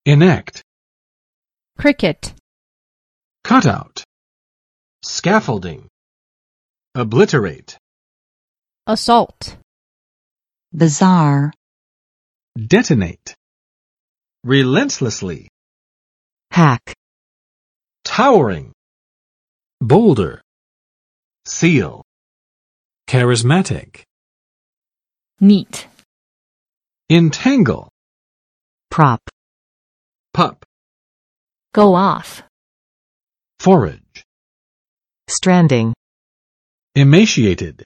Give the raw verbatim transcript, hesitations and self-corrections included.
enact, cricket, cutout, scaffolding, obliterate, assault, bizarre, detonate, relentlessly, hack, towering, boulder, seal, charismatic, neat, entangle, prop, pup, go off, forage, stranding, emaciated,